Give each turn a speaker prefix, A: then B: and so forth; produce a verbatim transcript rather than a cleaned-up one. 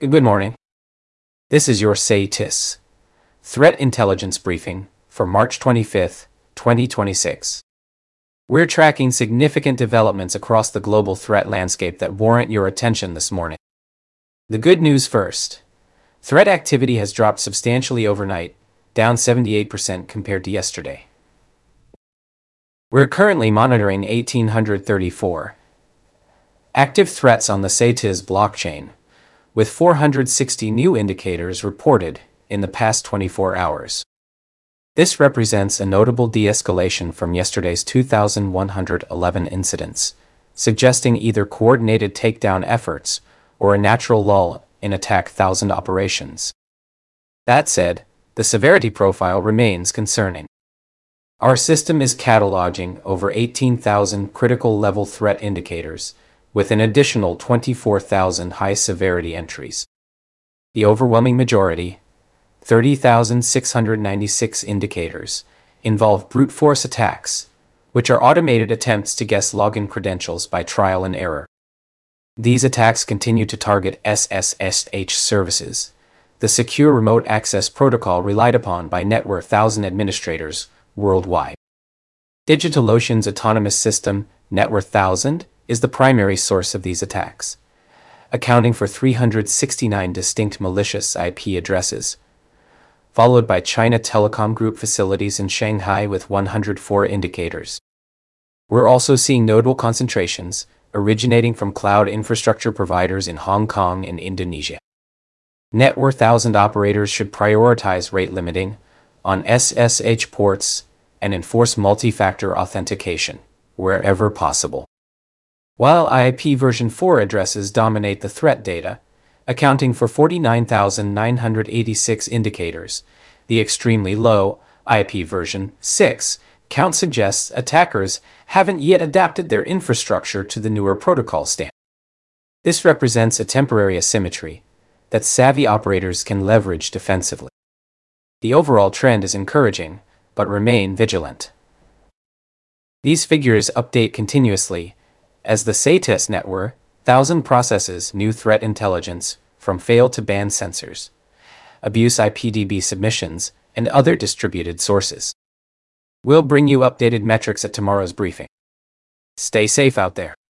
A: Good morning. This is your S A T I S Threat Intelligence Briefing for March twenty-fifth, twenty twenty-six. We're tracking significant developments across the global threat landscape that warrant your attention this morning. The good news first. Threat activity has dropped substantially overnight, down seventy-eight percent compared to yesterday. We're currently monitoring one thousand eight hundred thirty-four active threats on the S A T I S blockchain, with four hundred sixty new indicators reported in the past twenty-four hours. This represents a notable de-escalation from yesterday's two thousand one hundred eleven incidents, suggesting either coordinated takedown efforts or a natural lull in attack thousand operations. That said, the severity profile remains concerning. Our system is cataloging over eighteen thousand critical level threat indicators, with an additional twenty-four thousand high-severity entries. The overwhelming majority, thirty thousand six hundred ninety-six indicators, involve brute force attacks, which are automated attempts to guess login credentials by trial and error. These attacks continue to target S S H services, the secure remote access protocol relied upon by Network one thousand administrators worldwide. DigitalOcean's autonomous system, Network one thousand, is the primary source of these attacks, accounting for three hundred sixty-nine distinct malicious I P addresses, followed by China Telecom Group facilities in Shanghai with one hundred four indicators. We're also seeing notable concentrations originating from cloud infrastructure providers in Hong Kong and Indonesia. Network one thousand operators should prioritize rate limiting on S S H ports and enforce multi-factor authentication wherever possible. While I P version four addresses dominate the threat data, accounting for forty-nine thousand nine hundred eighty-six indicators, the extremely low I P version six count suggests attackers haven't yet adapted their infrastructure to the newer protocol standard. This represents a temporary asymmetry that savvy operators can leverage defensively. The overall trend is encouraging, but remain vigilant. These figures update continuously as the S A T I S network one thousand processes new threat intelligence from fail to ban sensors, abuse I P D B submissions, and other distributed sources. We'll bring you updated metrics at tomorrow's briefing. Stay safe out there.